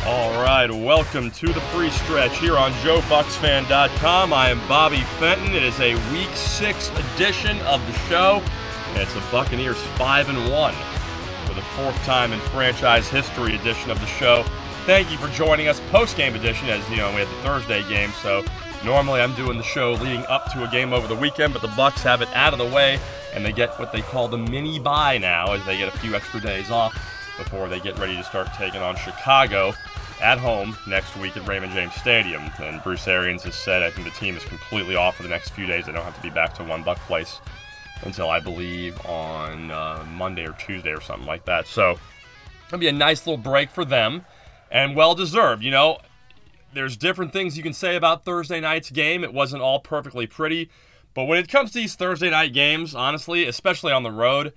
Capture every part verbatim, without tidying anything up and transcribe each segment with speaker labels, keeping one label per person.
Speaker 1: All right, welcome to the free stretch here on Joe Bucks Fan dot com. I am Bobby Fenton. It is a Week Six edition of the show, and it's a Buccaneers five and one for the fourth time in franchise history edition of the show. Thank you for joining us. Post-game edition, as you know, we had the Thursday game, so normally I'm doing the show leading up to a game over the weekend, but the Bucks have it out of the way, and they get what they call the mini bye now, as they get a few extra days off before they get ready to start taking on Chicago at home next week at Raymond James Stadium. And Bruce Arians has said, I think the team is completely off for the next few days. They don't have to be back to One Buck Place until, I believe, on uh, Monday or Tuesday or something like that. So it'll be a nice little break for them, and well-deserved. You know, there's different things you can say about Thursday night's game. It wasn't all perfectly pretty. But when it comes to these Thursday night games, honestly, especially on the road,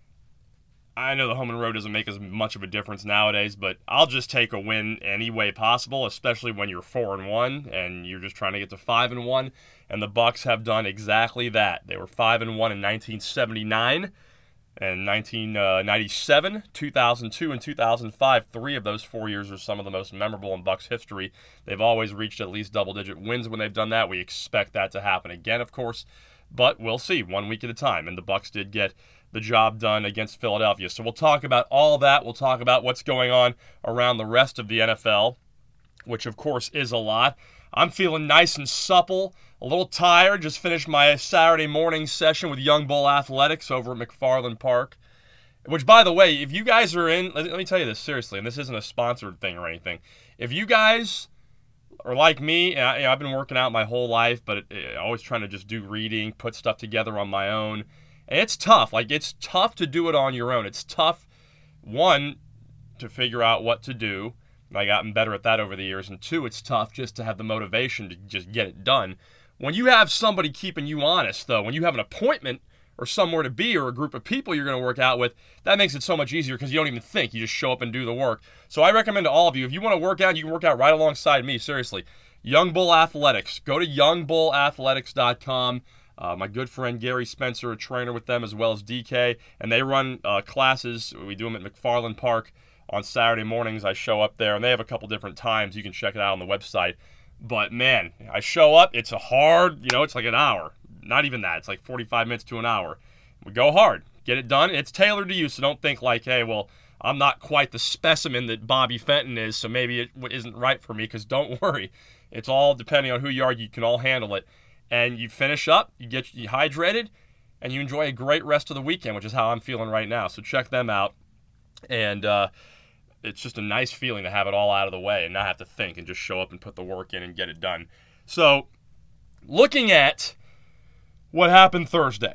Speaker 1: I know the home and road doesn't make as much of a difference nowadays, but I'll just take a win any way possible, especially when you're four and one and you're just trying to get to five and one. And the Bucks have done exactly that. They were five and one in nineteen seventy-nine and nineteen ninety-seven, two thousand two, and two thousand five. Three of those four years are some of the most memorable in Bucks history. They've always reached at least double-digit wins when they've done that. We expect that to happen again, of course, but we'll see, one week at a time. And the Bucks did get the job done against Philadelphia. So we'll talk about all that. We'll talk about what's going on around the rest of the N F L, which of course is a lot. I'm feeling nice and supple, a little tired. Just finished my Saturday morning session with Young Bull Athletics over at McFarland Park, which, by the way, if you guys are in, let me tell you this seriously, and this isn't a sponsored thing or anything. If you guys are like me, and I, you know, I've been working out my whole life, but it, it, always trying to just do reading, put stuff together on my own. And it's tough. Like, it's tough to do it on your own. It's tough, one, to figure out what to do. I've gotten better at that over the years. And two, it's tough just to have the motivation to just get it done. When you have somebody keeping you honest, though, when you have an appointment or somewhere to be or a group of people you're going to work out with, that makes it so much easier because you don't even think. You just show up and do the work. So I recommend to all of you, if you want to work out, you can work out right alongside me, seriously. Young Bull Athletics. Go to young bull athletics dot com. Uh, my good friend Gary Spencer, a trainer with them, as well as D K, and they run uh, classes. We do them at McFarland Park on Saturday mornings. I show up there, and they have a couple different times. You can check it out on the website. But, man, I show up. It's a hard, you know, it's like an hour. Not even that. It's like forty-five minutes to an hour. We go hard. Get it done. It's tailored to you, so don't think like, hey, well, I'm not quite the specimen that Bobby Fenton is, so maybe it isn't right for me, because don't worry. It's all depending on who you are. You can all handle it. And you finish up, you get you hydrated, and you enjoy a great rest of the weekend, which is how I'm feeling right now. So check them out. And uh, it's just a nice feeling to have it all out of the way and not have to think and just show up and put the work in and get it done. So looking at what happened Thursday,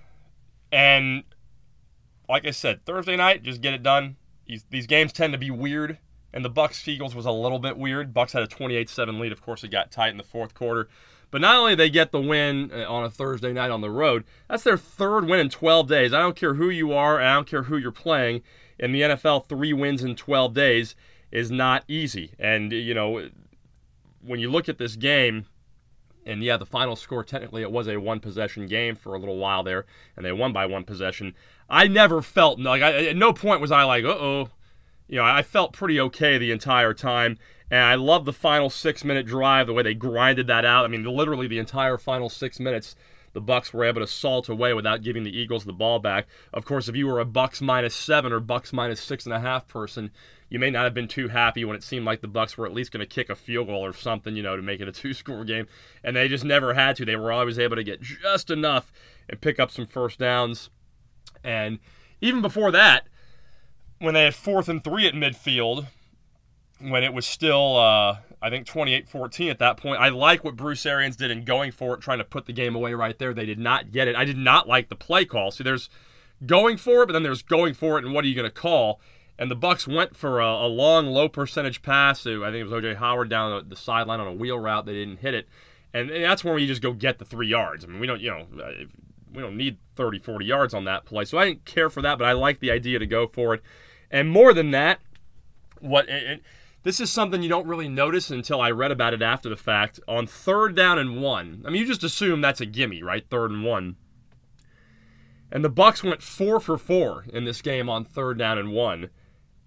Speaker 1: and like I said, Thursday night, just get it done. These, these games tend to be weird, and the Bucks-Eagles was a little bit weird. Bucks had a twenty-eight seven lead. Of course, it got tight in the fourth quarter. But not only they get the win on a Thursday night on the road, that's their third win in twelve days. I don't care who you are, and I don't care who you're playing. In the N F L, three wins in twelve days is not easy. And, you know, when you look at this game, and yeah, the final score, technically it was a one-possession game for a little while there, and they won by one possession. I never felt, like, I, at no point was I like, uh-oh. You know, I felt pretty okay the entire time. And I love the final six-minute drive, the way they grinded that out. I mean, literally the entire final six minutes, the Bucks were able to salt away without giving the Eagles the ball back. Of course, if you were a Bucks minus seven or Bucks minus six and a half person, you may not have been too happy when it seemed like the Bucks were at least going to kick a field goal or something, you know, to make it a two-score game. And they just never had to. They were always able to get just enough and pick up some first downs. And even before that, when they had fourth and three at midfield, when it was still, uh, I think, twenty-eight fourteen at that point. I like what Bruce Arians did in going for it, trying to put the game away right there. They did not get it. I did not like the play call. See, there's going for it, but then there's going for it, and what are you going to call? And the Bucks went for a, a long, low-percentage pass to, I think it was O J Howard down the, the sideline on a wheel route. They didn't hit it. And, and that's where you just go get the three yards. I mean, we don't, you know, we don't need thirty, forty yards on that play. So I didn't care for that, but I like the idea to go for it. And more than that, what it, this is something you don't really notice until I read about it after the fact. On third down and one, I mean, you just assume that's a gimme, right? Third and one. And the Bucks went four for four in this game on third down and one.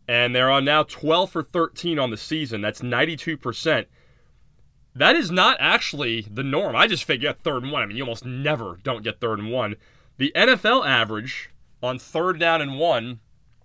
Speaker 1: and they're on now twelve for thirteen on the season. That's ninety-two percent. That is not actually the norm. I just figure third and one. I mean, you almost never don't get third and one. The N F L average on third down and one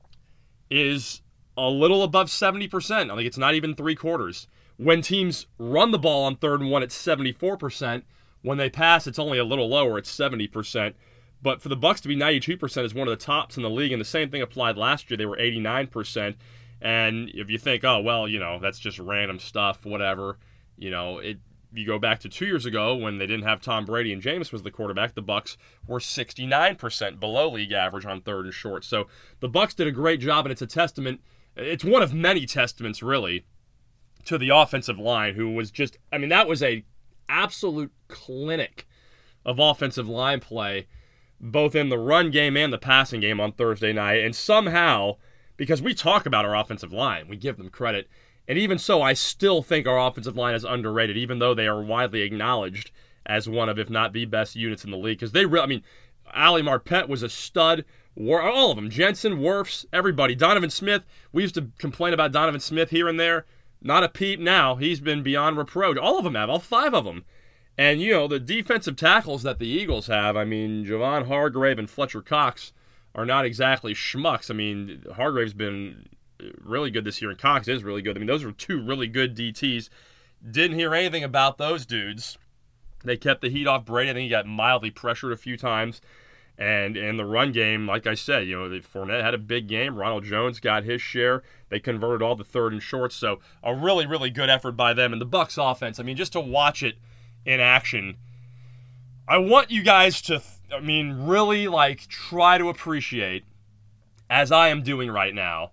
Speaker 1: is a little above seventy percent. I think it's not even three quarters. When teams run the ball on third and one, it's seventy-four percent. When they pass, it's only a little lower. It's seventy percent. But for the Bucs to be ninety-two percent is one of the tops in the league, and the same thing applied last year. They were eighty-nine percent. And if you think, oh, well, you know, that's just random stuff, whatever, you know, it. You go back to two years ago when they didn't have Tom Brady and Jameis was the quarterback, the Bucs were sixty-nine percent below league average on third and short. So the Bucs did a great job, and it's a testament. It's one of many testaments, really, to the offensive line, who was just, I mean, that was a absolute clinic of offensive line play, both in the run game and the passing game on Thursday night. And somehow, because we talk about our offensive line, we give them credit, and even so, I still think our offensive line is underrated, even though they are widely acknowledged as one of, if not the best units in the league. Because they really, I mean, Ali Marpet was a stud. All of them, Jensen, Wirfs, everybody. Donovan Smith, we used to complain about Donovan Smith here and there. Not a peep now. He's been beyond reproach. All of them have, all five of them. And, you know, the defensive tackles that the Eagles have, I mean, Javon Hargrave and Fletcher Cox are not exactly schmucks. I mean, Hargrave's been really good this year, and Cox is really good. I mean, those were two really good D Ts. Didn't hear anything about those dudes. They kept the heat off Brady. I think he got mildly pressured a few times. And in the run game, like I said, you know, Fournette had a big game. Ronald Jones got his share. They converted all the third and shorts. So a really, really good effort by them. And the Bucs offense, I mean, just to watch it in action, I want you guys to, I mean, really, like, try to appreciate, as I am doing right now,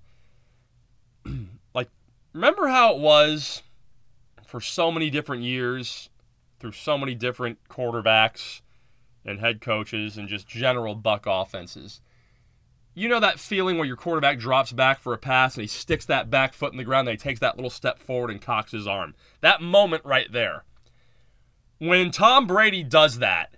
Speaker 1: like, remember how it was for so many different years, through so many different quarterbacks and head coaches and just general Buck offenses? You know that feeling where your quarterback drops back for a pass and he sticks that back foot in the ground and he takes that little step forward and cocks his arm? That moment right there. When Tom Brady does that,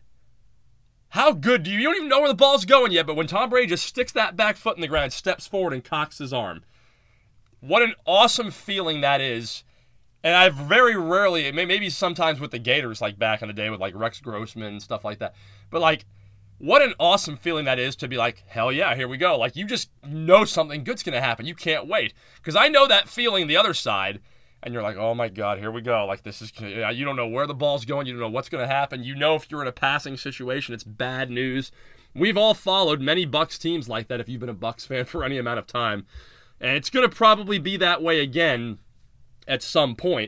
Speaker 1: how good do you, you don't even know where the ball's going yet, but when Tom Brady just sticks that back foot in the ground, steps forward and cocks his arm, what an awesome feeling that is. And I've very rarely, maybe sometimes with the Gators, like back in the day with like Rex Grossman and stuff like that, but like, what an awesome feeling that is to be like, hell yeah, here we go. Like, you just know something good's going to happen. You can't wait. Because I know that feeling the other side, and you're like, oh my God, here we go. Like, this is, you don't know where the ball's going. You don't know what's going to happen. You know if you're in a passing situation, it's bad news. We've all followed many Bucs teams like that if you've been a Bucs fan for any amount of time. And it's going to probably be that way again at some point.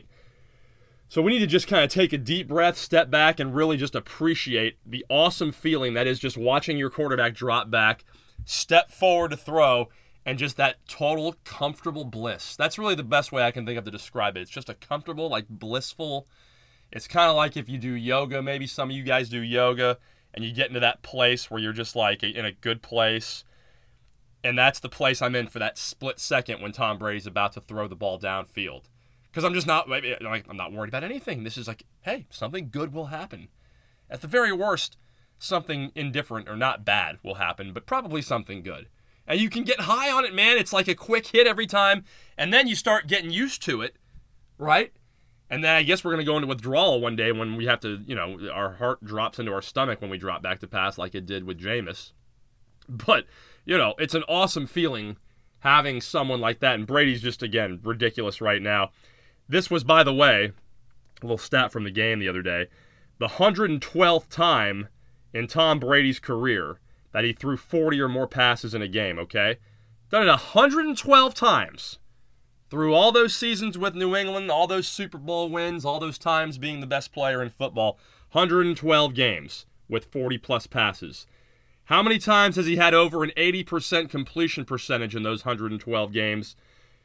Speaker 1: So we need to just kind of take a deep breath, step back, and really just appreciate the awesome feeling that is just watching your quarterback drop back, step forward to throw, and just that total comfortable bliss. That's really the best way I can think of to describe it. It's just a comfortable, like blissful. It's kind of like if you do yoga, maybe some of you guys do yoga, and you get into that place where you're just like in a good place. And that's the place I'm in for that split second when Tom Brady's about to throw the ball downfield. Because I'm just not, like, I'm not worried about anything. This is like, hey, something good will happen. At the very worst, something indifferent or not bad will happen, but probably something good. And you can get high on it, man. It's like a quick hit every time, and then you start getting used to it, right? And then I guess we're going to go into withdrawal one day when we have to, you know, our heart drops into our stomach when we drop back to pass like it did with Jameis. But, you know, it's an awesome feeling having someone like that, and Brady's just, again, ridiculous right now. This was, by the way, a little stat from the game the other day, the one hundred twelfth time in Tom Brady's career that he threw forty or more passes in a game, okay? Done it one hundred twelve times. Through all those seasons with New England, all those Super Bowl wins, all those times being the best player in football, one hundred twelve games with forty-plus passes. How many times has he had over an eighty percent completion percentage in those one hundred twelve games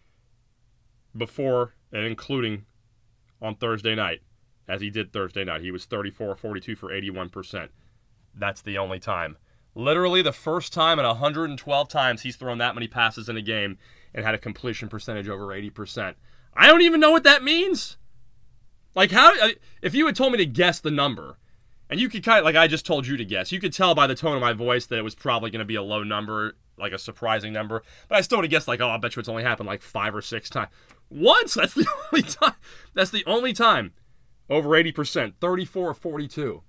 Speaker 1: before and including on Thursday night, as he did Thursday night? He was thirty-four forty-two for eighty-one percent. That's the only time. Literally the first time in one hundred twelve times he's thrown that many passes in a game and had a completion percentage over eighty percent. I don't even know what that means. Like, how, if you had told me to guess the number, and you could kind of, like I just told you to guess, you could tell by the tone of my voice that it was probably going to be a low number, like a surprising number. But I still would have guessed, like, oh, I bet you it's only happened like five or six times. Once! That's the only time. That's the only time. Over eighty percent. thirty-four forty-two.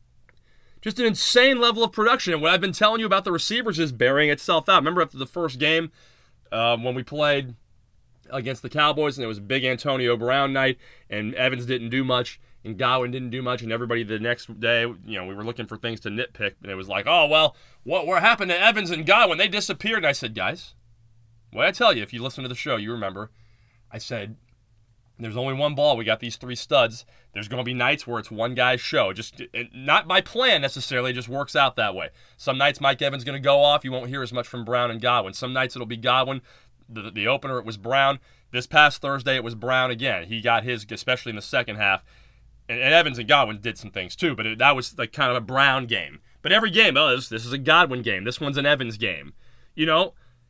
Speaker 1: Just an insane level of production. And what I've been telling you about the receivers is bearing itself out. Remember after the first game, uh, when we played against the Cowboys, and it was a big Antonio Brown night, and Evans didn't do much, and Godwin didn't do much, and everybody the next day, you know, we were looking for things to nitpick, and it was like, oh, well, what, what happened to Evans and Godwin? They disappeared. And I said, guys, what I tell you, if you listen to the show, you remember, I said, there's only one ball. We got these three studs. There's going to be nights where it's one guy's show. Just not by plan necessarily. It just works out that way. Some nights Mike Evans going to go off. You won't hear as much from Brown and Godwin. Some nights it'll be Godwin. The, the opener, it was Brown. This past Thursday, it was Brown again. He got his, especially in the second half. And, and Evans and Godwin did some things too, but it, that was like kind of a Brown game. But every game, oh, this, this is a Godwin game. This one's an Evans game. You know,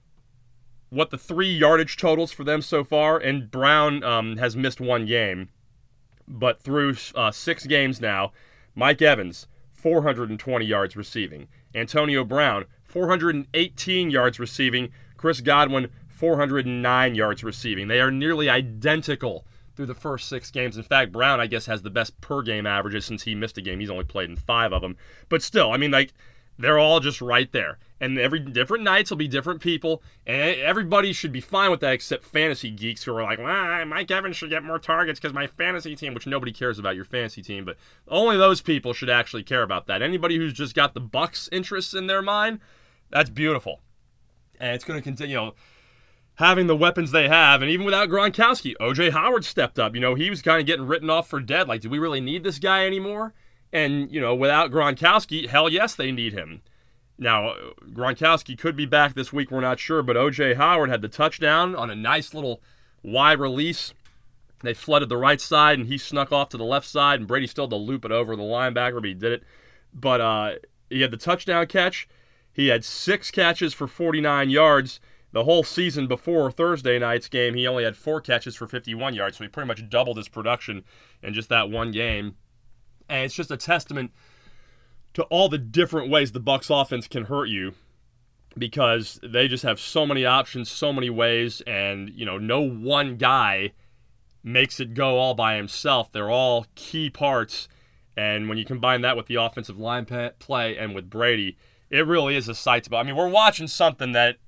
Speaker 1: what the three yardage totals for them so far, and Brown um, has missed one game, but through uh, six games now, Mike Evans, four hundred twenty yards receiving. Antonio Brown, four hundred eighteen yards receiving. Chris Godwin, four hundred nine yards receiving. They are nearly identical through the first six games. In fact, Brown, I guess, has the best per-game averages since he missed a game. He's only played in five of them. But still, I mean, like, they're all just right there. And every different nights will be different people, and everybody should be fine with that except fantasy geeks who are like, well, Mike Evans should get more targets because my fantasy team, which nobody cares about your fantasy team, but only those people should actually care about that. Anybody who's just got the Bucs interests in their mind, that's beautiful. And it's going to continue, you know, having the weapons they have, and even without Gronkowski, O J Howard stepped up. You know, he was kind of getting written off for dead. Like, do we really need this guy anymore? And, you know, without Gronkowski, hell yes, they need him. Now, Gronkowski could be back this week, we're not sure, but O J Howard had the touchdown on a nice little wide release. They flooded the right side, and he snuck off to the left side, and Brady still had to loop it over the linebacker, but he did it. But uh, he had the touchdown catch. He had six catches for forty-nine yards. The whole season before Thursday night's game, he only had four catches for fifty-one yards, so he pretty much doubled his production in just that one game. And it's just a testament to all the different ways the Bucs offense can hurt you, because they just have so many options, so many ways, and, you know, no one guy makes it go all by himself. They're all key parts, and when you combine that with the offensive line play and with Brady, it really is a sight to behold. I mean, we're watching something that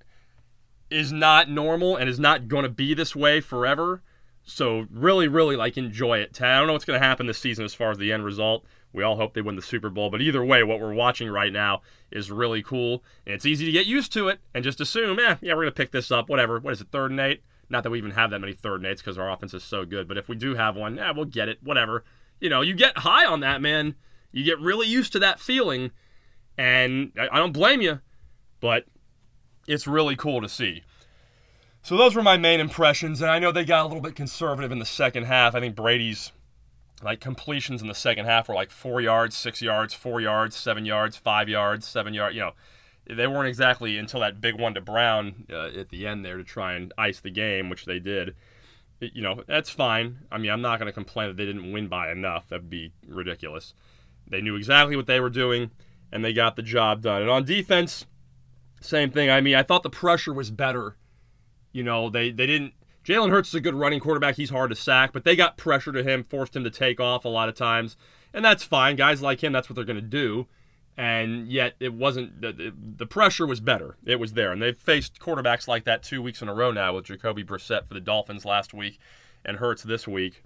Speaker 1: is not normal and is not going to be this way forever. So really, really, like, enjoy it. I don't know what's going to happen this season as far as the end result. We all hope they win the Super Bowl. But either way, what we're watching right now is really cool. And it's easy to get used to it and just assume, eh, yeah, we're going to pick this up, whatever. What is it, third and eight? Not that we even have that many third and eights because our offense is so good. But if we do have one, yeah, we'll get it, whatever. You know, you get high on that, man. You get really used to that feeling. And I, I don't blame you. But it's really cool to see. So those were my main impressions, and I know they got a little bit conservative in the second half. I think Brady's like completions in the second half were like four yards, six yards, four yards, seven yards, five yards, seven yards. You know, they weren't exactly until that big one to Brown uh, at the end there to try and ice the game, which they did. It, you know, that's fine. I mean, I'm not going to complain that they didn't win by enough. That'd be ridiculous. They knew exactly what they were doing, and they got the job done. And on defense, same thing. I mean, I thought the pressure was better. You know, they, they didn't... Jalen Hurts is a good running quarterback. He's hard to sack, but they got pressure to him, forced him to take off a lot of times. And that's fine. Guys like him, that's what they're going to do. And yet, it wasn't... The, the pressure was better. It was there. And they've faced quarterbacks like that two weeks in a row now with Jacoby Brissett for the Dolphins last week and Hurts this week.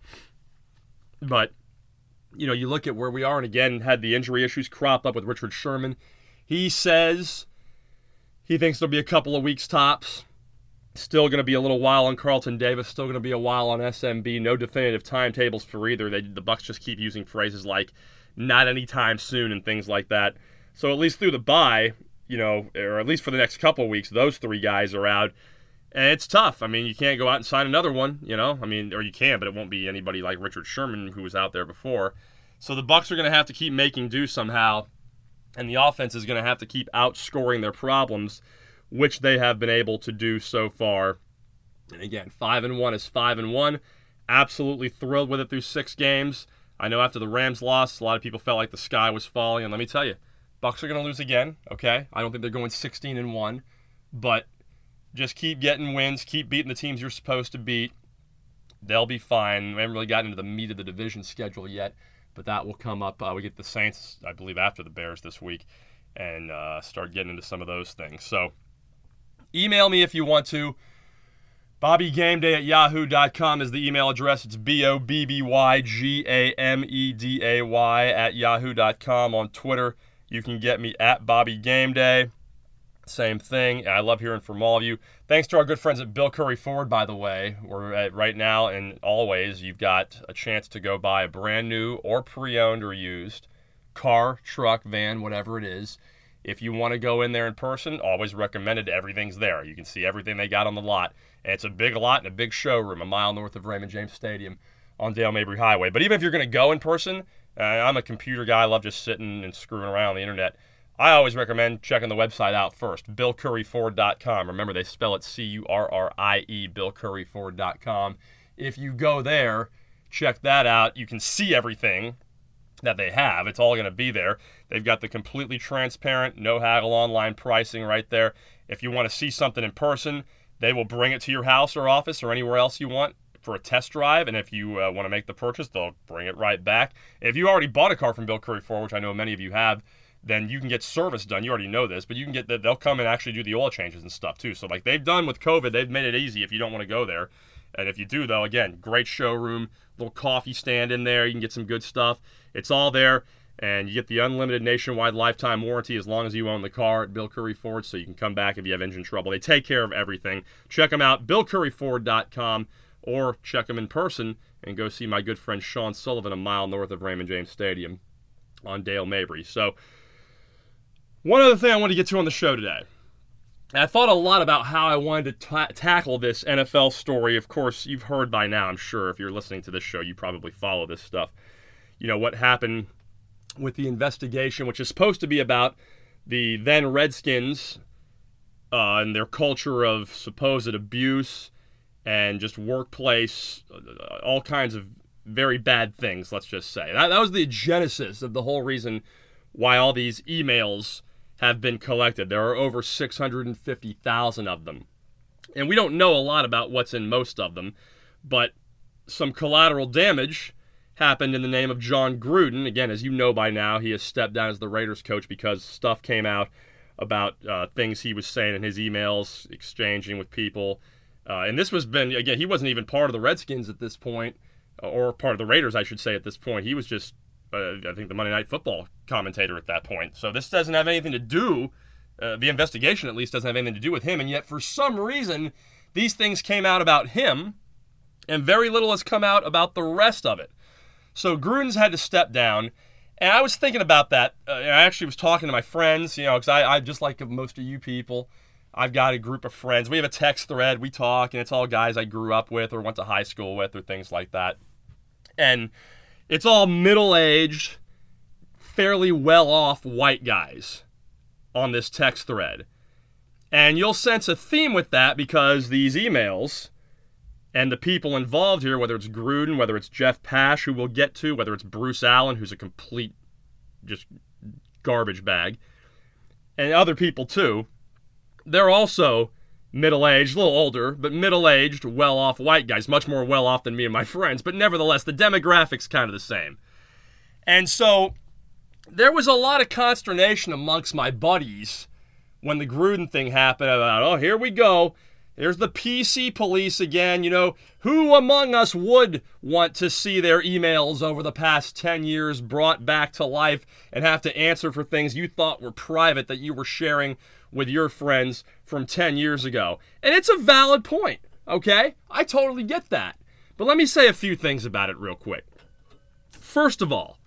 Speaker 1: But, you know, you look at where we are, and again, had the injury issues crop up with Richard Sherman. He says he thinks there'll be a couple of weeks tops. Still going to be a little while on Carlton Davis. Still going to be a while on S M B. No definitive timetables for either. They, the Bucs just keep using phrases like "not anytime soon" and things like that. So at least through the bye, you know, or at least for the next couple of weeks, those three guys are out, and it's tough. I mean, you can't go out and sign another one. You know, I mean, or you can, but it won't be anybody like Richard Sherman who was out there before. So the Bucs are going to have to keep making do somehow, and the offense is going to have to keep outscoring their problems, which they have been able to do so far. And again, five and one is five and one. Absolutely thrilled with it through six games. I know after the Rams loss, a lot of people felt like the sky was falling, and let me tell you, Bucs are going to lose again. Okay, I don't think they're going sixteen and one, but just keep getting wins, keep beating the teams you're supposed to beat. They'll be fine. We haven't really gotten into the meat of the division schedule yet, but that will come up. Uh, we get the Saints, I believe, after the Bears this week, and uh, start getting into some of those things. So email me if you want to. Bobby Game Day at yahoo dot com is the email address. It's B O B B Y G A M E D A Y at yahoo dot com. On Twitter, you can get me at Bobby Game Day. Same thing. I love hearing from all of you. Thanks to our good friends at Bill Curry Ford, by the way. We're at right now and always, you've got a chance to go buy a brand new or pre-owned or used car, truck, van, whatever it is. If you want to go in there in person, always recommended. Everything's there. You can see everything they got on the lot. And it's a big lot and a big showroom a mile north of Raymond James Stadium on Dale Mabry Highway. But even if you're going to go in person, uh, I'm a computer guy. I love just sitting and screwing around on the internet. I always recommend checking the website out first, bill curry ford dot com. Remember, they spell it C U R R I E, bill curry ford dot com. If you go there, check that out. You can see everything that they have. It's all going to be there. They've got the completely transparent, no haggle online pricing right there. If you want to see something in person, they will bring it to your house or office or anywhere else you want for a test drive. And if you uh, want to make the purchase, they'll bring it right back. If you already bought a car from Bill Curry Ford, which I know many of you have, then you can get service done. You already know this, but you can get that. They'll come and actually do the oil changes and stuff too. So like they've done with COVID, they've made it easy if you don't want to go there. And if you do, though, again, great showroom, little coffee stand in there. You can get some good stuff. It's all there. And you get the unlimited nationwide lifetime warranty as long as you own the car at Bill Curry Ford, so you can come back if you have engine trouble. They take care of everything. Check them out, bill curry ford dot com, or check them in person and go see my good friend Sean Sullivan a mile north of Raymond James Stadium on Dale Mabry. So one other thing I want to get to on the show today. I thought a lot about how I wanted to ta- tackle this N F L story. Of course, you've heard by now, I'm sure, if you're listening to this show, you probably follow this stuff. You know, what happened with the investigation, which is supposed to be about the then Redskins uh, and their culture of supposed abuse and just workplace, uh, all kinds of very bad things, let's just say. That, that was the genesis of the whole reason why all these emails have been collected. There are over six hundred fifty thousand of them. And we don't know a lot about what's in most of them, but some collateral damage happened in the name of John Gruden. Again, as you know by now, he has stepped down as the Raiders coach because stuff came out about uh, things he was saying in his emails, exchanging with people. Uh, and this was been, again, he wasn't even part of the Redskins at this point, or part of the Raiders, I should say, at this point. He was just, uh, I think, the Monday Night Football commentator at that point. So this doesn't have anything to do, uh, the investigation at least doesn't have anything to do with him. And yet, for some reason, these things came out about him, and very little has come out about the rest of it. So Gruden's had to step down, and I was thinking about that. Uh, I actually was talking to my friends, you know, because I, I just like most of you people, I've got a group of friends. We have a text thread. We talk, and it's all guys I grew up with or went to high school with or things like that. And it's all middle-aged, fairly well-off white guys on this text thread. And you'll sense a theme with that because these emails and the people involved here, whether it's Gruden, whether it's Jeff Pash, who we'll get to, whether it's Bruce Allen, who's a complete just garbage bag, and other people too, they're also middle-aged, a little older, but middle-aged, well-off white guys, much more well-off than me and my friends, but nevertheless, the demographic's kind of the same. And so there was a lot of consternation amongst my buddies when the Gruden thing happened about, oh, here we go. There's the P C police again. You know, who among us would want to see their emails over the past ten years brought back to life and have to answer for things you thought were private that you were sharing with your friends from ten years ago? And it's a valid point, okay? I totally get that. But let me say a few things about it real quick. First of all,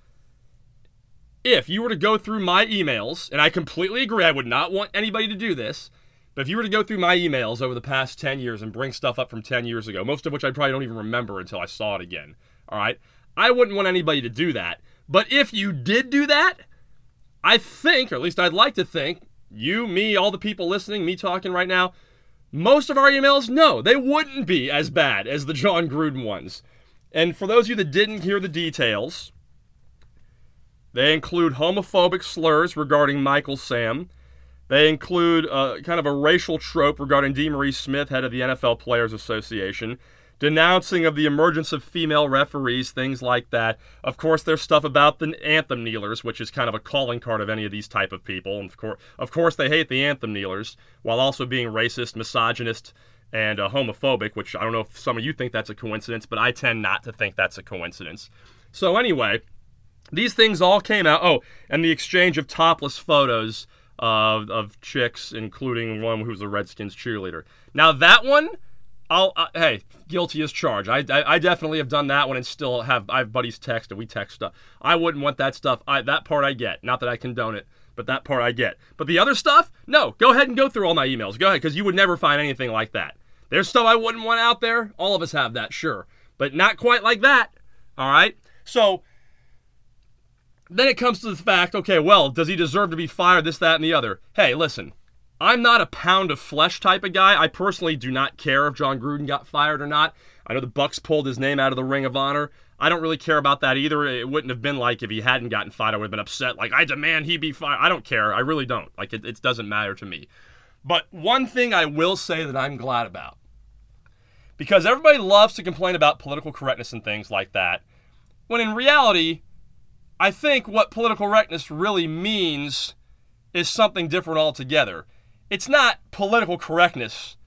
Speaker 1: if you were to go through my emails, and I completely agree, I would not want anybody to do this, but if you were to go through my emails over the past ten years and bring stuff up from ten years ago, most of which I probably don't even remember until I saw it again, all right? I wouldn't want anybody to do that. But if you did do that, I think, or at least I'd like to think, you, me, all the people listening, me talking right now, most of our emails, no, they wouldn't be as bad as the John Gruden ones. And for those of you that didn't hear the details, they include homophobic slurs regarding Michael Sam. They include uh, kind of a racial trope regarding DeMaurice Smith, head of the N F L Players Association, denouncing of the emergence of female referees, things like that. Of course, there's stuff about the anthem kneelers, which is kind of a calling card of any of these type of people. And of course, of course, they hate the anthem kneelers, while also being racist, misogynist, and uh, homophobic, which I don't know if some of you think that's a coincidence, but I tend not to think that's a coincidence. So anyway, these things all came out. Oh, and the exchange of topless photos of, of chicks, including one who's a Redskins cheerleader. Now that one, I'll uh, hey, guilty as charged. I, I I definitely have done that one and still have I have buddies text and we text stuff. I wouldn't want that stuff. I that part I get. Not that I condone it, but that part I get. But the other stuff, no. Go ahead and go through all my emails. Go ahead, because you would never find anything like that. There's stuff I wouldn't want out there. All of us have that, sure, but not quite like that. All right. So then it comes to the fact, okay, well, does he deserve to be fired? This, that, and the other. Hey, listen. I'm not a pound of flesh type of guy. I personally do not care if John Gruden got fired or not. I know the Bucs pulled his name out of the Ring of Honor. I don't really care about that either. It wouldn't have been like if he hadn't gotten fired, I would have been upset. Like, I demand he be fired. I don't care. I really don't. Like, it, it doesn't matter to me. But one thing I will say that I'm glad about, because everybody loves to complain about political correctness and things like that, when in reality, I think what political correctness really means is something different altogether. It's not political correctness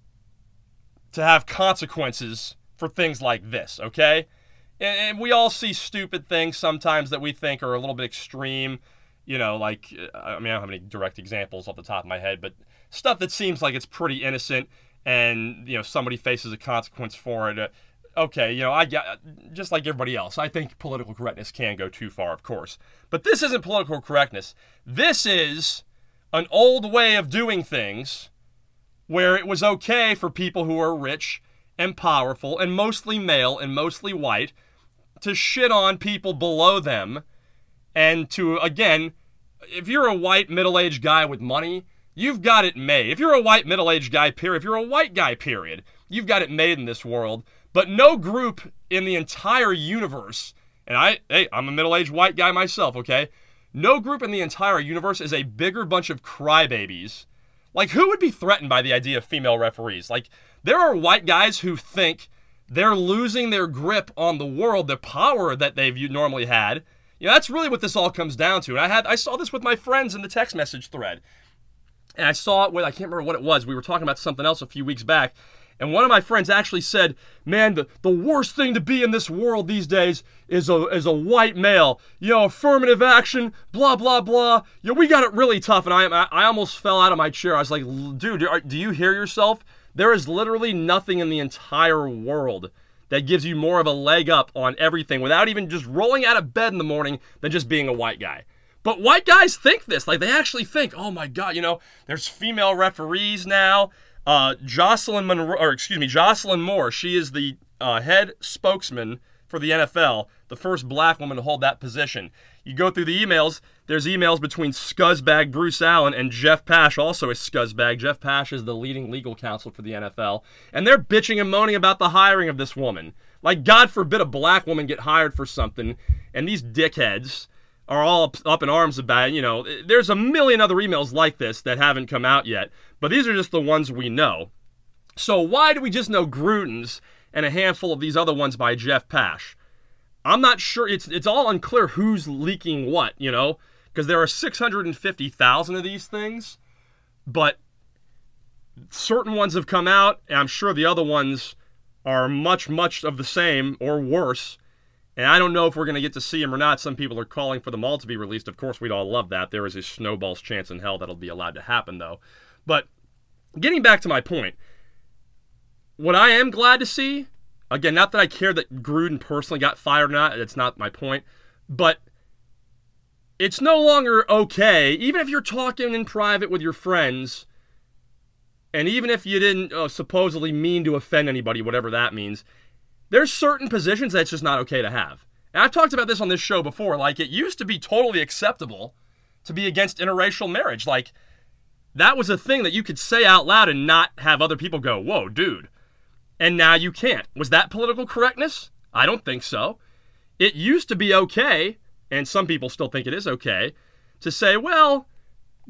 Speaker 1: to have consequences for things like this, okay? And, and we all see stupid things sometimes that we think are a little bit extreme. You know, like, I mean, I don't have any direct examples off the top of my head, but stuff that seems like it's pretty innocent and, you know, somebody faces a consequence for it. Uh, okay, you know, I get, just like everybody else, I think political correctness can go too far, of course. But this isn't political correctness. This is an old way of doing things where it was okay for people who are rich and powerful and mostly male and mostly white to shit on people below them and to, again, if you're a white middle-aged guy with money, you've got it made. If you're a white middle-aged guy, period, if you're a white guy, period, you've got it made in this world. But no group in the entire universe, and I, hey, I'm a middle-aged white guy myself, okay? No group in the entire universe is a bigger bunch of crybabies. Like, who would be threatened by the idea of female referees? Like, there are white guys who think they're losing their grip on the world, the power that they've normally had. You know, that's really what this all comes down to. And I had, I saw this with my friends in the text message thread. And I saw it with, I can't remember what it was. We were talking about something else a few weeks back. And one of my friends actually said, man, the, the worst thing to be in this world these days is a is a white male. You know, affirmative action, blah, blah, blah. You know, we got it really tough. And I I, I almost fell out of my chair. I was like, dude, are, do you hear yourself? There is literally nothing in the entire world that gives you more of a leg up on everything without even just rolling out of bed in the morning than just being a white guy. But white guys think this. Like, they actually think, oh, my God, you know, there's female referees now. Uh, Jocelyn Monroe, or excuse me, Jocelyn Moore. She is the uh, head spokesman for the N F L, the first black woman to hold that position. You go through the emails. There's emails between scuzzbag Bruce Allen and Jeff Pash, also a scuzzbag. Jeff Pash is the leading legal counsel for the N F L, and they're bitching and moaning about the hiring of this woman. Like, God forbid a black woman get hired for something, and these dickheads are all up, up in arms about it. You know, there's a million other emails like this that haven't come out yet, but these are just the ones we know. So why do we just know Gruden's and a handful of these other ones by Jeff Pash? I'm not sure. It's it's all unclear who's leaking what, you know, because there are six hundred fifty thousand of these things, but certain ones have come out, and I'm sure the other ones are much, much of the same or worse. And I don't know if we're going to get to see them or not. Some people are calling for them all to be released. Of course, we'd all love that. There is a snowball's chance in hell that'll be allowed to happen, though. But getting back to my point, what I am glad to see, again, not that I care that Gruden personally got fired or not. That's not my point. But it's no longer okay, even if you're talking in private with your friends, and even if you didn't uh, supposedly mean to offend anybody, whatever that means, there's certain positions that's just not okay to have. And I've talked about this on this show before. Like, it used to be totally acceptable to be against interracial marriage. Like, that was a thing that you could say out loud and not have other people go, whoa, dude. And now you can't. Was that political correctness? I don't think so. It used to be okay, and some people still think it is okay, to say, well,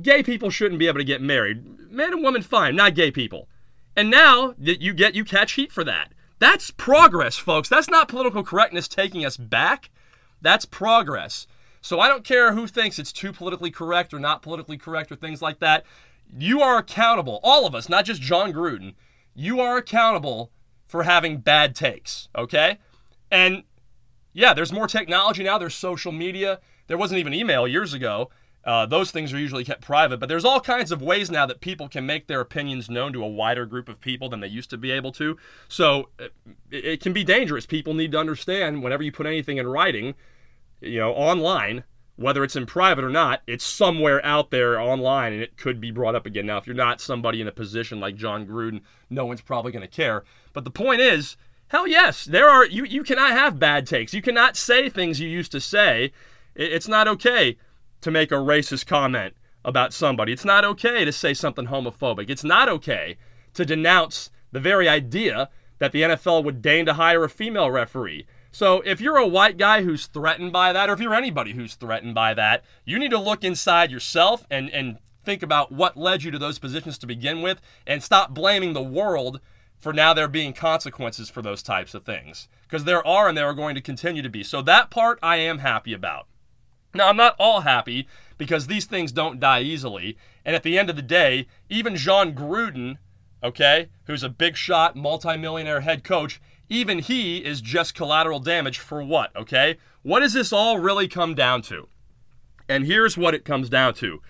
Speaker 1: gay people shouldn't be able to get married. Man and woman, fine, not gay people. And now you get you catch heat for that. That's progress, folks. That's not political correctness taking us back. That's progress. So I don't care who thinks it's too politically correct or not politically correct or things like that. You are accountable, all of us, not just Jon Gruden. You are accountable for having bad takes, okay? And yeah, there's more technology now. There's social media. There wasn't even email years ago. Uh, those things are usually kept private, but there's all kinds of ways now that people can make their opinions known to a wider group of people than they used to be able to. So it, it can be dangerous. People need to understand whenever you put anything in writing, you know, online, whether it's in private or not, it's somewhere out there online and it could be brought up again. Now, if you're not somebody in a position like Jon Gruden, no one's probably going to care. But the point is, hell yes, there are, you, you cannot have bad takes. You cannot say things you used to say. It, it's not okay to make a racist comment about somebody. It's not okay to say something homophobic. It's not okay to denounce the very idea that the N F L would deign to hire a female referee. So if you're a white guy who's threatened by that, or if you're anybody who's threatened by that, you need to look inside yourself and, and think about what led you to those positions to begin with, and stop blaming the world for now there being consequences for those types of things. Because there are, and there are going to continue to be. So that part I am happy about. Now, I'm not all happy because these things don't die easily. And at the end of the day, even Jon Gruden, okay, who's a big shot, multimillionaire head coach, even he is just collateral damage for what, okay? What does this all really come down to? And here's what it comes down to.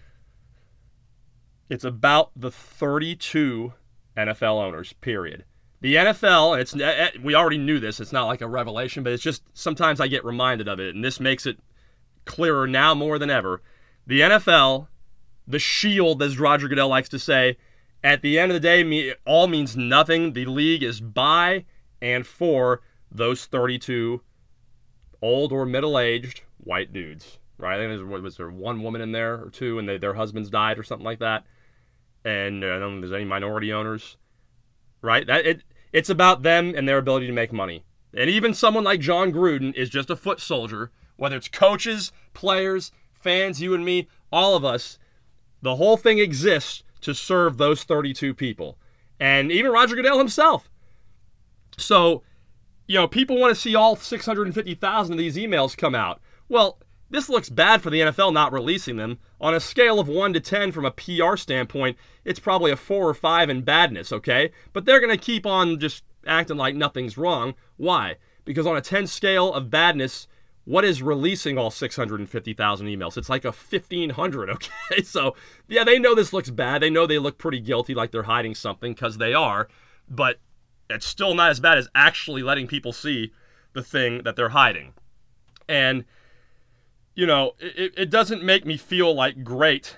Speaker 1: It's about the thirty-two N F L owners, period. The N F L, it's we already knew this, it's not like a revelation, but it's just sometimes I get reminded of it, and this makes it clearer now more than ever. The N F L, the shield, as Roger Goodell likes to say, at the end of the day, it all means nothing. The league is by and for those thirty-two old or middle-aged white dudes, right? I think there was there one woman in there or two, and they, their husbands died or something like that. And uh, I don't think there's any minority owners, right? That it it's about them and their ability to make money. And even someone like Jon Gruden is just a foot soldier. Whether it's coaches, players, fans, you and me, all of us, the whole thing exists to serve those thirty-two people. And even Roger Goodell himself. So, you know, people want to see all six hundred fifty thousand of these emails come out. Well, this looks bad for the N F L not releasing them. On a scale of one to ten from a P R standpoint, it's probably a four or five in badness, okay? But they're going to keep on just acting like nothing's wrong. Why? Because on a ten scale of badness, what is releasing all six hundred fifty thousand emails? It's like a fifteen hundred, okay? So, yeah, they know this looks bad. They know they look pretty guilty, like they're hiding something, because they are. But it's still not as bad as actually letting people see the thing that they're hiding. And, you know, it, it doesn't make me feel like great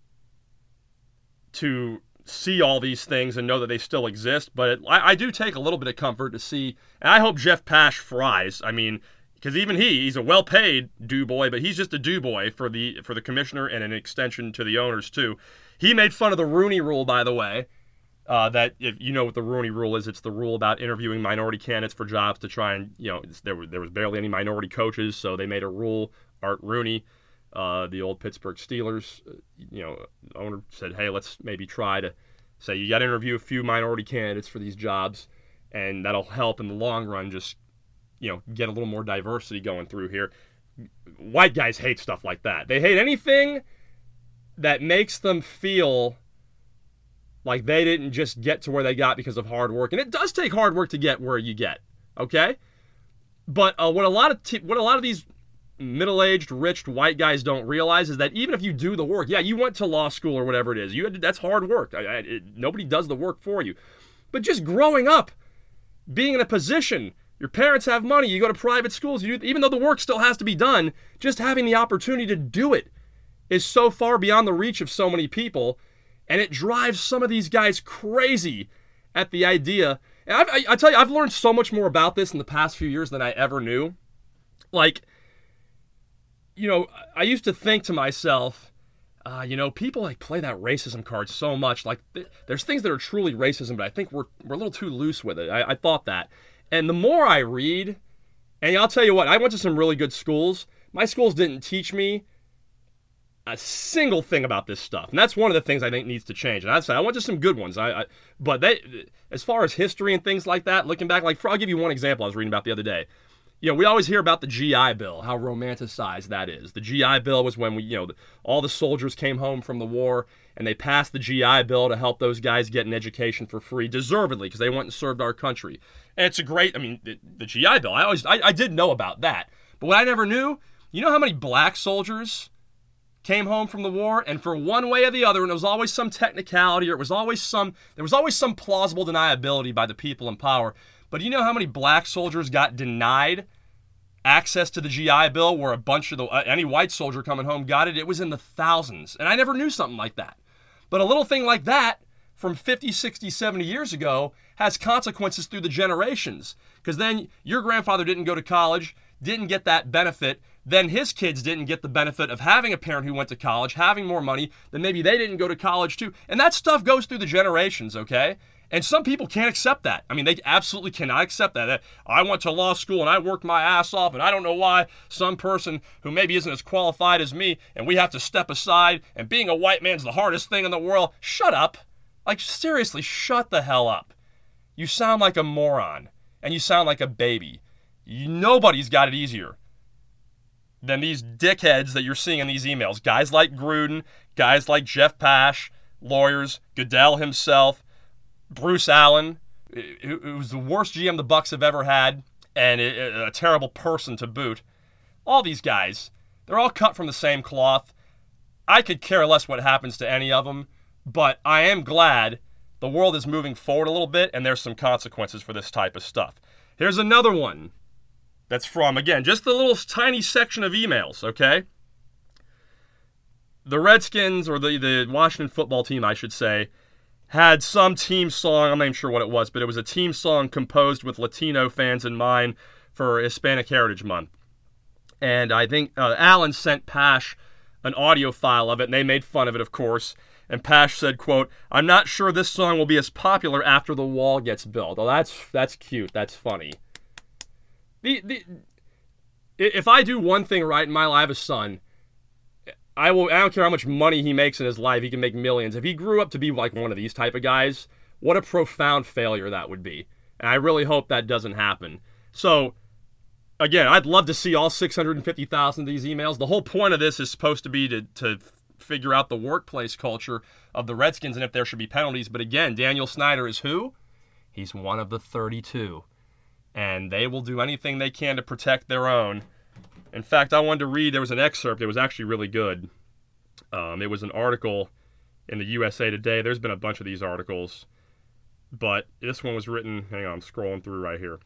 Speaker 1: to see all these things and know that they still exist. But it, I, I do take a little bit of comfort to see, and I hope Jeff Pash fries. I mean, because even he, he's a well-paid do boy, but he's just a do boy for the for the commissioner and an extension to the owners too. He made fun of the Rooney Rule, by the way. Uh, that if you know what the Rooney Rule is, it's the rule about interviewing minority candidates for jobs to try and, you know, there was there was barely any minority coaches, so they made a rule. Art Rooney, uh, the old Pittsburgh Steelers, you know, owner said, hey, let's maybe try to say you got to interview a few minority candidates for these jobs, and that'll help in the long run just, you know, get a little more diversity going through here. White guys hate stuff like that. They hate anything that makes them feel like they didn't just get to where they got because of hard work. And it does take hard work to get where you get, okay? But uh, what a lot of t- what a lot of these middle-aged, rich white guys don't realize is that even if you do the work, yeah, you went to law school or whatever it is, you had to, that's hard work. I, I, it, nobody does the work for you. But just growing up, being in a position, your parents have money, you go to private schools, you, even though the work still has to be done, just having the opportunity to do it is so far beyond the reach of so many people, and it drives some of these guys crazy at the idea. And I've, I, I tell you, I've learned so much more about this in the past few years than I ever knew. Like, you know, I used to think to myself, uh, you know, people like play that racism card so much. Like, th- there's things that are truly racism, but I think we're we're a little too loose with it. I, I thought that. And the more I read, and I'll tell you what, I went to some really good schools. My schools didn't teach me a single thing about this stuff. And that's one of the things I think needs to change. And I'd say I went to some good ones. I, I but they, as far as history and things like that, looking back, like for, I'll give you one example I was reading about the other day. You know, we always hear about the G I Bill, how romanticized that is. The G I Bill was when we, you know, all the soldiers came home from the war and they passed the G I Bill to help those guys get an education for free, deservedly, because they went and served our country. And it's a great, I mean, the, the G I Bill, I always, I, I did know about that. But what I never knew, you know how many black soldiers came home from the war, and for one way or the other, and it was always some technicality, or it was always some, there was always some plausible deniability by the people in power. But you know how many black soldiers got denied access to the G I Bill, where a bunch of the, uh, any white soldier coming home got it? It was in the thousands. And I never knew something like that. But a little thing like that from fifty, sixty, seventy years ago has consequences through the generations. Because then your grandfather didn't go to college, didn't get that benefit. Then his kids didn't get the benefit of having a parent who went to college, having more money. Then maybe they didn't go to college too. And that stuff goes through the generations, okay? And some people can't accept that. I mean, they absolutely cannot accept that. I went to law school and I worked my ass off, and I don't know why some person who maybe isn't as qualified as me, and we have to step aside, and being a white man's the hardest thing in the world. Shut up. Like, seriously, shut the hell up. You sound like a moron, and you sound like a baby. You, nobody's got it easier than these dickheads that you're seeing in these emails. Guys like Gruden, guys like Jeff Pash, lawyers, Goodell himself, Bruce Allen, who was the worst G M the Bucs have ever had, and a, a terrible person to boot. All these guys, they're all cut from the same cloth. I could care less what happens to any of them, but I am glad the world is moving forward a little bit, and there's some consequences for this type of stuff. Here's another one that's from, again, just the little tiny section of emails, okay? The Redskins, or the, the Washington football team, I should say, had some team song, I'm not even sure what it was, but it was a team song composed with Latino fans in mind for Hispanic Heritage Month. And I think uh, Allen sent Pash an audio file of it, and they made fun of it, of course. And Pash said, quote, "I'm not sure this song will be as popular after the wall gets built." Oh, that's that's cute. That's funny. The, the, if I do one thing right in my life, I have a son, I will. I don't care how much money he makes in his life. He can make millions. If he grew up to be like one of these type of guys, what a profound failure that would be. And I really hope that doesn't happen. So, again, I'd love to see all six hundred fifty thousand of these emails. The whole point of this is supposed to be to, to figure out the workplace culture of the Redskins and if there should be penalties. But again, Daniel Snyder is who? He's one of the thirty-two. And they will do anything they can to protect their own. In fact, I wanted to read, there was an excerpt, it was actually really good. Um, it was an article in the U S A Today. There's been a bunch of these articles, but this one was written, hang on, I'm scrolling through right here.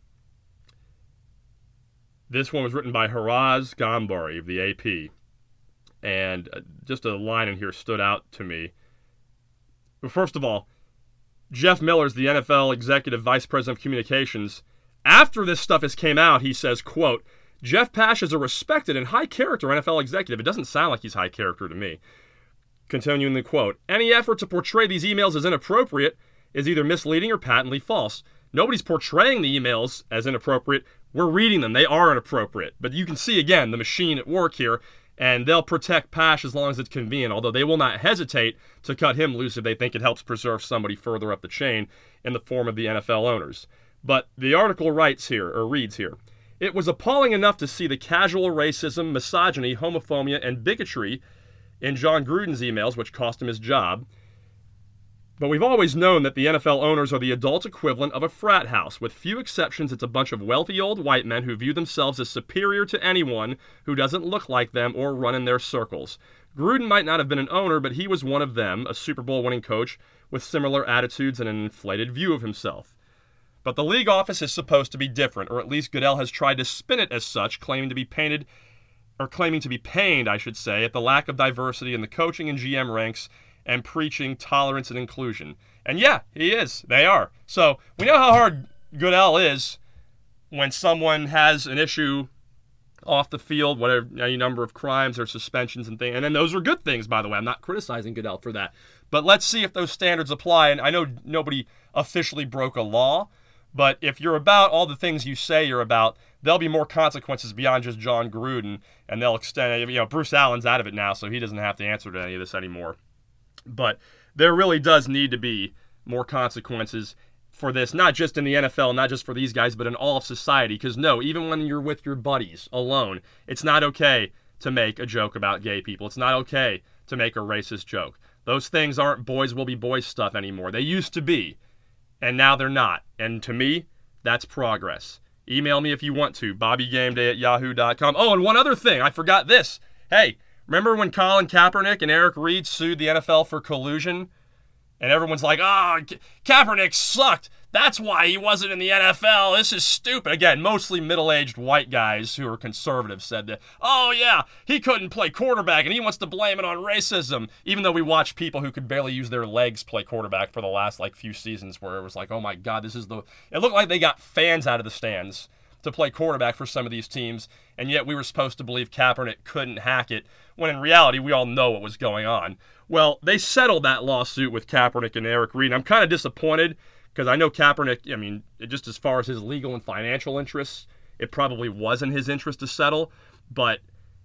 Speaker 1: This one was written by Haraz Gambari of the A P. And just a line in here stood out to me. But first of all, Jeff Miller's the N F L Executive Vice President of Communications. After this stuff has came out, he says, quote, "Jeff Pash is a respected and high-character N F L executive." It doesn't sound like he's high character to me. Continuing the quote, "Any effort to portray these emails as inappropriate is either misleading or patently false. Nobody's portraying the emails as inappropriate. We're reading them. They are inappropriate." But you can see, again, the machine at work here, and they'll protect Pash as long as it's convenient, although they will not hesitate to cut him loose if they think it helps preserve somebody further up the chain in the form of the N F L owners. But the article writes here, or reads here, "It was appalling enough to see the casual racism, misogyny, homophobia, and bigotry in John Gruden's emails, which cost him his job. But we've always known that the N F L owners are the adult equivalent of a frat house. With few exceptions, it's a bunch of wealthy old white men who view themselves as superior to anyone who doesn't look like them or run in their circles. Gruden might not have been an owner, but he was one of them, a Super Bowl winning coach with similar attitudes and an inflated view of himself. But the league office is supposed to be different, or at least Goodell has tried to spin it as such, claiming to be painted, or claiming to be pained, I should say, at the lack of diversity in the coaching and G M ranks and preaching tolerance and inclusion." And yeah, he is. They are. So we know how hard Goodell is when someone has an issue off the field, whatever, any number of crimes or suspensions and things. And then those are good things, by the way. I'm not criticizing Goodell for that. But let's see if those standards apply. And I know nobody officially broke a law, but if you're about all the things you say you're about, there'll be more consequences beyond just John Gruden, and they'll extend, you know, Bruce Allen's out of it now, so he doesn't have to answer to any of this anymore. But there really does need to be more consequences for this, not just in the N F L, not just for these guys, but in all of society. Because no, even when you're with your buddies alone, it's not okay to make a joke about gay people. It's not okay to make a racist joke. Those things aren't boys will be boys stuff anymore. They used to be, and now they're not. And to me, that's progress. Email me if you want to, bobby game day at yahoo dot com. Oh, and one other thing, I forgot this. Hey, remember when Colin Kaepernick and Eric Reid sued the N F L for collusion? And everyone's like, oh, Ka- Kaepernick sucked. That's why he wasn't in the N F L. This is stupid. Again, mostly middle-aged white guys who are conservative said that, oh, yeah, he couldn't play quarterback, and he wants to blame it on racism, even though we watched people who could barely use their legs play quarterback for the last, like, few seasons where it was like, oh, my God, this is the... It looked like they got fans out of the stands to play quarterback for some of these teams, and yet we were supposed to believe Kaepernick couldn't hack it, when in reality, we all know what was going on. Well, they settled that lawsuit with Kaepernick and Eric Reid. I'm kind of disappointed because I know Kaepernick, I mean, just as far as his legal and financial interests, it probably was in his interest to settle. But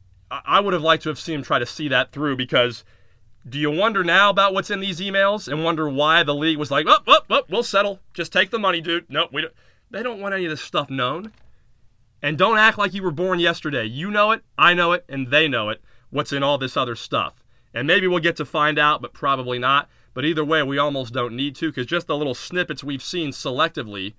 Speaker 1: I would have liked to have seen him try to see that through, because do you wonder now about what's in these emails and wonder why the league was like, oh, oh, oh, we'll settle. Just take the money, dude. No, we don't. They don't want any of this stuff known. And don't act like you were born yesterday. You know it, I know it, and they know it, what's in all this other stuff. And maybe we'll get to find out, but probably not. But either way, we almost don't need to, because just the little snippets we've seen selectively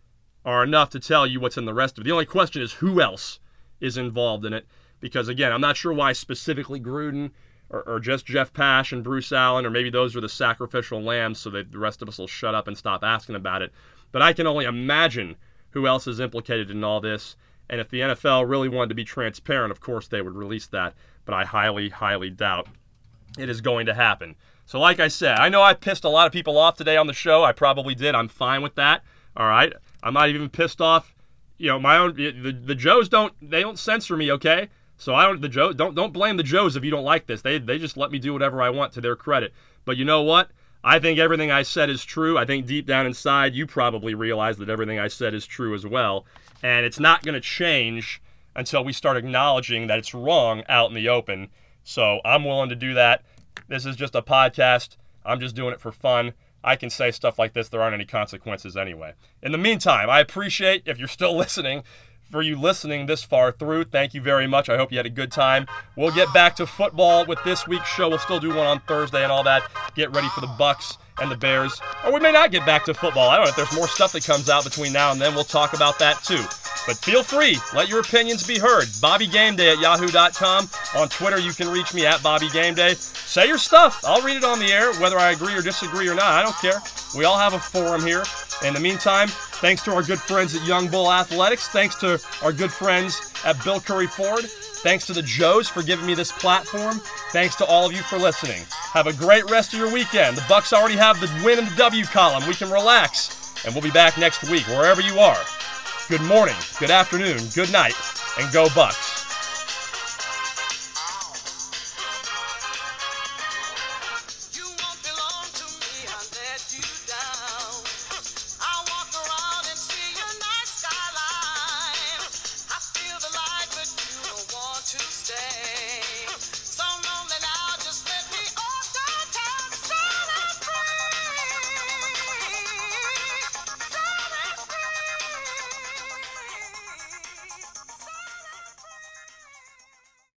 Speaker 1: are enough to tell you what's in the rest of it. The only question is who else is involved in it. Because, again, I'm not sure why specifically Gruden or, or just Jeff Pash and Bruce Allen, or maybe those are the sacrificial lambs so that the rest of us will shut up and stop asking about it. But I can only imagine who else is implicated in all this. And if the N F L really wanted to be transparent, of course they would release that. But I highly, highly doubt it is going to happen. So like I said, I know I pissed a lot of people off today on the show. I probably did. I'm fine with that. All right. I'm not even pissed off. You know, my own, the, the Joes don't, they don't censor me, okay? So I don't, the Joe, don't, don't blame the Joes if you don't like this. They, they just let me do whatever I want to their credit. But you know what? I think everything I said is true. I think deep down inside, you probably realize that everything I said is true as well. And it's not going to change until we start acknowledging that it's wrong out in the open. So I'm willing to do that. This is just a podcast. I'm just doing it for fun. I can say stuff like this. There aren't any consequences anyway. In the meantime, I appreciate, if you're still listening, for you listening this far through. Thank you very much. I hope you had a good time. We'll get back to football with this week's show. We'll still do one on Thursday and all that. Get ready for the Bucks and the Bears. Or we may not get back to football. I don't know if there's more stuff that comes out between now and then. We'll talk about that too. But feel free. Let your opinions be heard. Bobby Game Day at yahoo dot com. On Twitter, you can reach me at Bobby Game Day. Say your stuff. I'll read it on the air, whether I agree or disagree or not. I don't care. We all have a forum here. In the meantime, thanks to our good friends at Young Bull Athletics. Thanks to our good friends at Bill Curry Ford. Thanks to the Joes for giving me this platform. Thanks to all of you for listening. Have a great rest of your weekend. The Bucks already have the win in the W column. We can relax. And we'll be back next week, wherever you are. Good morning, good afternoon, good night, and go Bucks.